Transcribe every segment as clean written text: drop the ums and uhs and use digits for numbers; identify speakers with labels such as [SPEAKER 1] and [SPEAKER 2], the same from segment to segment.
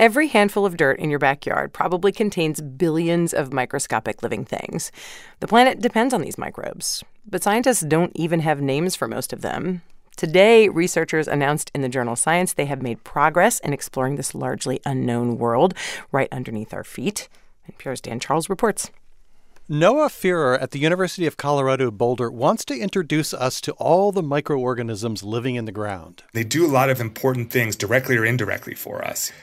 [SPEAKER 1] Every handful of dirt in your backyard probably contains billions of microscopic living things. The planet depends on these microbes, but scientists don't even have names for most of them. Today, researchers announced in the journal Science they have made progress in exploring this largely unknown world right underneath our feet. NPR's Dan Charles reports.
[SPEAKER 2] Noah Führer at the University of Colorado Boulder wants to introduce us to all the microorganisms living in the ground.
[SPEAKER 3] They do a lot of important things directly or indirectly for us,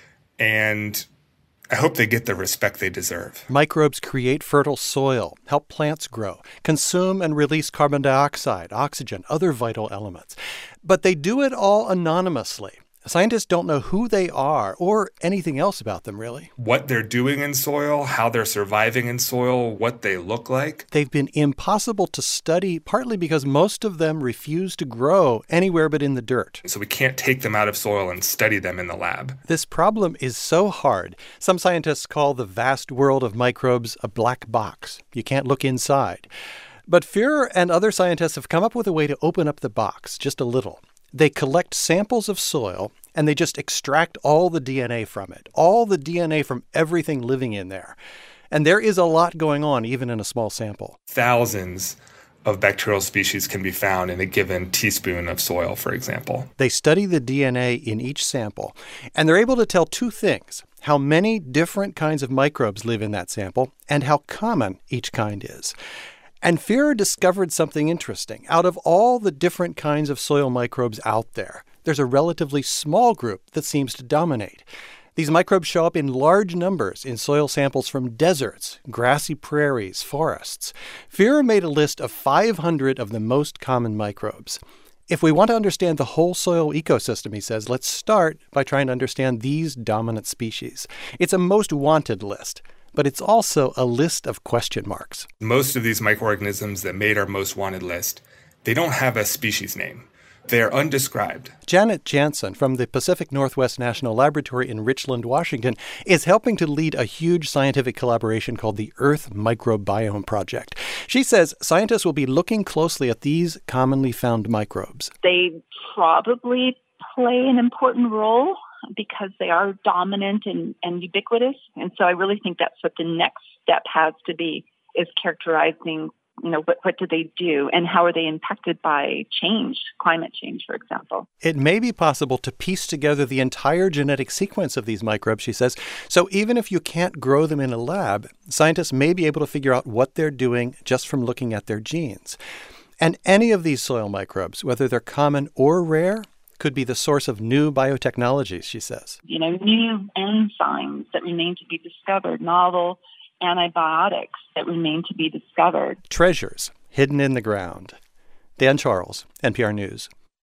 [SPEAKER 3] and I hope they get the respect they deserve.
[SPEAKER 2] Microbes create fertile soil, help plants grow, consume and release carbon dioxide, oxygen, other vital elements. But they do it all anonymously. Scientists don't know who they are or anything else about them, really.
[SPEAKER 3] What they're doing in soil, how they're surviving in soil, what they look like.
[SPEAKER 2] They've been impossible to study, partly because most of them refuse to grow anywhere but in the dirt.
[SPEAKER 3] So we can't take them out of soil and study them in the lab.
[SPEAKER 2] This problem is so hard. Some scientists call the vast world of microbes a black box. You can't look inside. But Führer and other scientists have come up with a way to open up the box just a little. They collect samples of soil, and they just extract all the DNA from it, all the DNA from everything living in there. And there is a lot going on, even in a small sample.
[SPEAKER 3] Thousands of bacterial species can be found in a given teaspoon of soil, for example.
[SPEAKER 2] They study the DNA in each sample, and they're able to tell two things: how many different kinds of microbes live in that sample and how common each kind is. And Führer discovered something interesting. Out of all the different kinds of soil microbes out there, there's a relatively small group that seems to dominate. These microbes show up in large numbers in soil samples from deserts, grassy prairies, forests. Führer made a list of 500 of the most common microbes. If we want to understand the whole soil ecosystem, he says, let's start by trying to understand these dominant species. It's a most wanted list, but it's also a list of question marks.
[SPEAKER 3] Most of these microorganisms that made our most wanted list, they don't have a species name. They're undescribed.
[SPEAKER 2] Janet Jansen from the Pacific Northwest National Laboratory in Richland, Washington, is helping to lead a huge scientific collaboration called the Earth Microbiome Project. She says scientists will be looking closely at these commonly found microbes.
[SPEAKER 4] They probably play an important role because they are dominant and ubiquitous. And so I really think that's what the next step has to be, is characterizing, what do they do and how are they impacted by change, climate change, for example.
[SPEAKER 2] It may be possible to piece together the entire genetic sequence of these microbes, she says. So even if you can't grow them in a lab, scientists may be able to figure out what they're doing just from looking at their genes. And any of these soil microbes, whether they're common or rare, could be the source of new biotechnologies, she says.
[SPEAKER 4] New enzymes that remain to be discovered, novel antibiotics that remain to be discovered.
[SPEAKER 2] Treasures hidden in the ground. Dan Charles, NPR News.